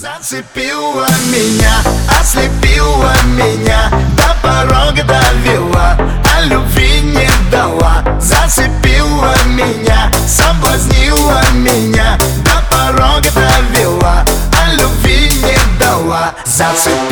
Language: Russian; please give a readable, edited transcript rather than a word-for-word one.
Зацепила меня, ослепила меня, до порога довела, а любви не дала. Зацепила меня, соблазнила меня, до порога довела, а любви не дала. Зацепила